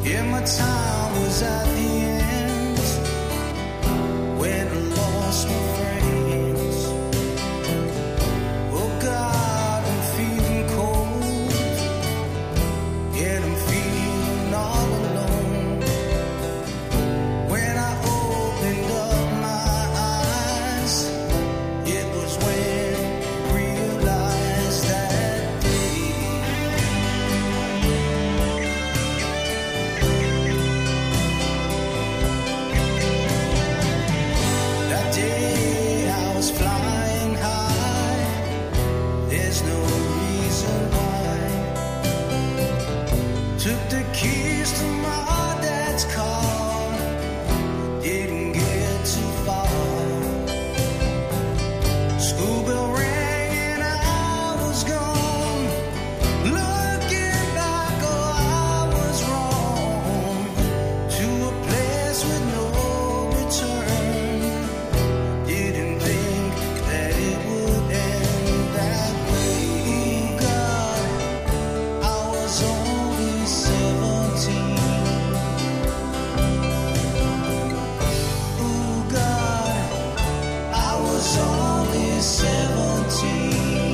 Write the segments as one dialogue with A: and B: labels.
A: Yeah, my time was at the end when I lost my friends. Oh God, I'm feeling cold, yet I'm feeling all alone. When I opened up my eyes, it was when I realized that day. That day I was flying high. There's no reason why. Took the keys to my dad's car. Didn't get too far. School bell rang and I was gone. Looking back, oh, I was wrong. To a place with no return. Didn't think that it would end that way. God, I was only 17. Ooh, God, I was only 17.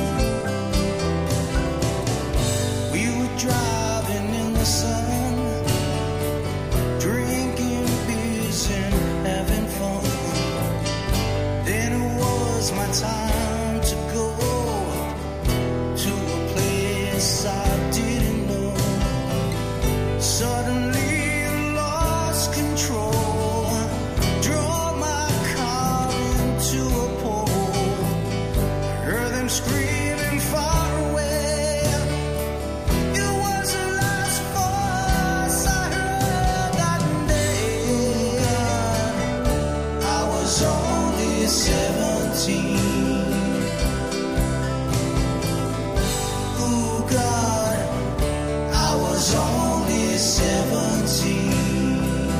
A: We were driving in the sun, drinking beers and having fun. Then it was my time to go to a place I didn't know. Suddenly I lost control, drove my car into a pole. Heard them screaming far away. It was the last voice I heard that day. I was only 17. Ooh, God, I was only 17.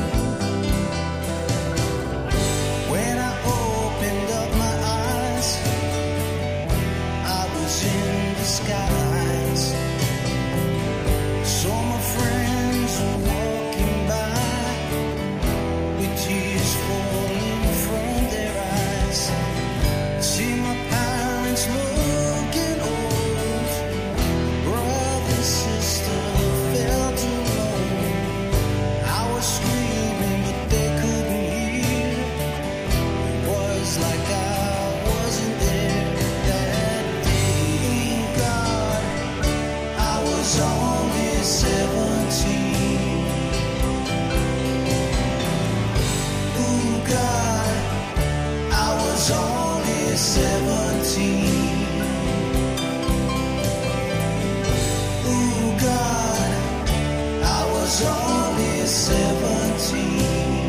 A: When I opened up my eyes, I was in disguise. Saw my friends were walking by with tears falling from their eyes. See my parents looking old. Brother, sister felt alone. I was screaming, but they couldn't hear. It was like I wasn't there that day. God, I was only 17. Ooh, God, I was only 17. Ooh, God, I was only 17.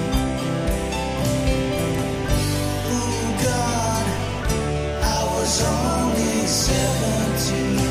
A: Ooh, God, I was only 17.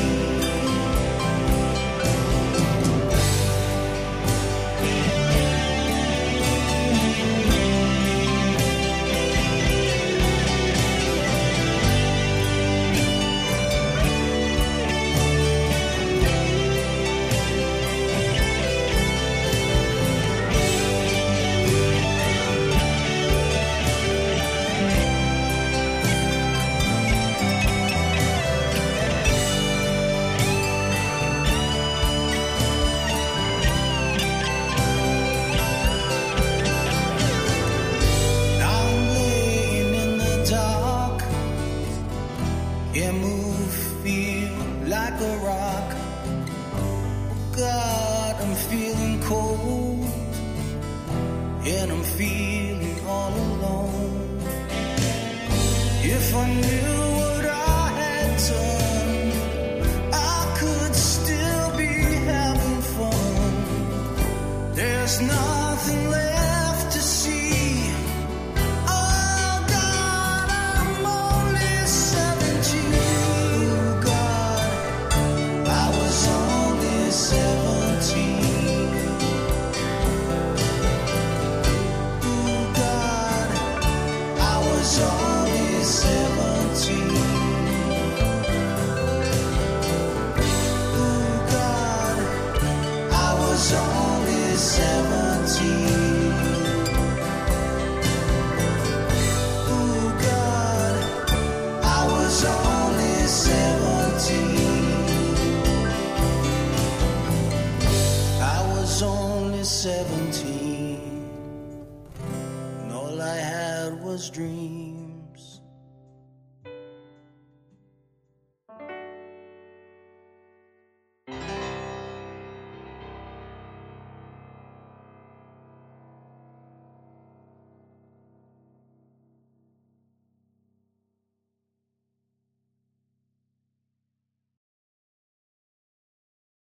A: Now I'm laying in the dark. Yeah, move, feel like a rock. Oh God, I'm feeling cold, and I'm feeling all alone. If I knew what I had done, I could still be having fun. There's nothing left to see. Oh God, I'm only 17. Oh God, I was only 17. Oh God, I was only 17. Oh God, I was only 17. Oh God, I was only 17. I was only 17. And all I had was dreams.